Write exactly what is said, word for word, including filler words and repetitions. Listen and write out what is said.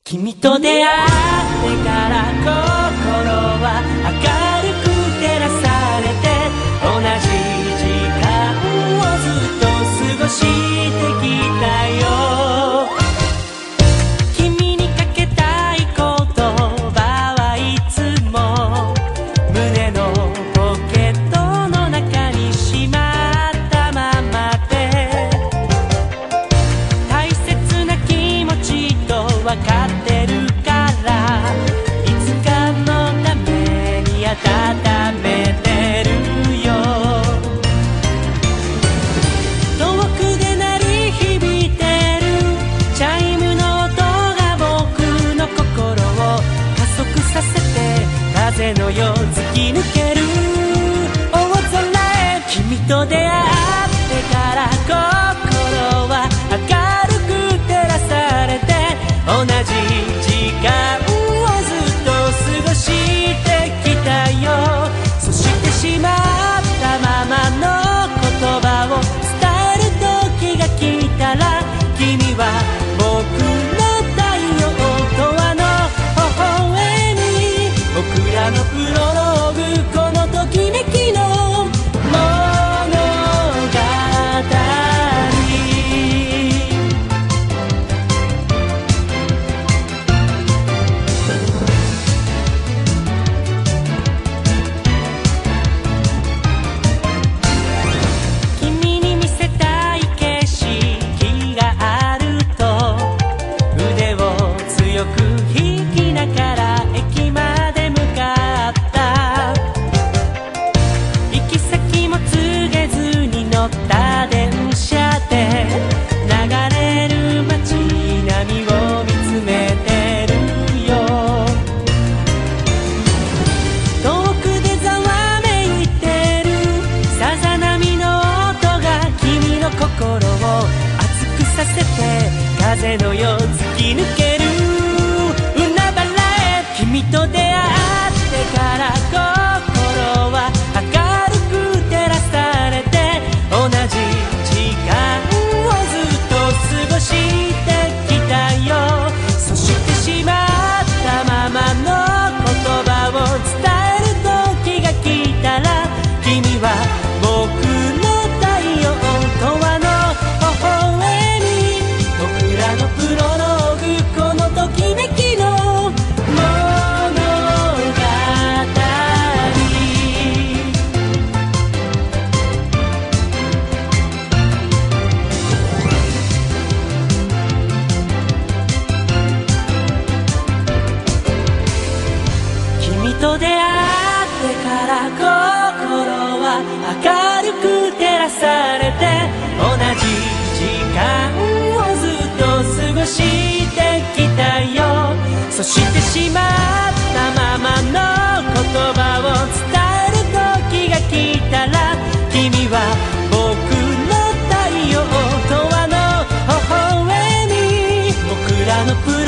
君と出会ってから心は明るく照らされて、同じ時間をずっと過ごしてきたよ。君にかけたい言葉はいつも胸のポケットの中にしまったままで、大切な気持ちと分かってるから、いつかのために温めてるよ。遠くで鳴り響いてるチャイムの音が僕の心を加速させて、風のよう突き抜ける大空へ。君と出会ってから心は明るく照らされて、同じ時間をずっと過ごしてきたよ。そしてしまったままの言葉を伝える時が来たら、君は僕の太陽とあの微笑み、僕らのプロローグ、このときめきの物語。君に見せたい景色があると、腕を強く引きながら駅まで向かった。行き先も告げずに乗った電車で、流れる街並みを見つめてるよ。遠くでざわめいてるさざ波の音が君の心を熱くさせて、風のよう突き抜ける海原へ。君と出会ってから心は明るく照らされて、同じ時間をずっと過ごしてきたよ。そしてしまったままの言葉を伝える時が来たら、君は僕の太陽とあの微笑み、僕らのプロローグ、このときめきの物語。君と出会ってから心は明るく照らされて、同じ時間をずっと過ごしてきたよ。そしてしまったままの言葉を伝える時が来たら、君は僕の太陽とあの微笑み、僕らのプ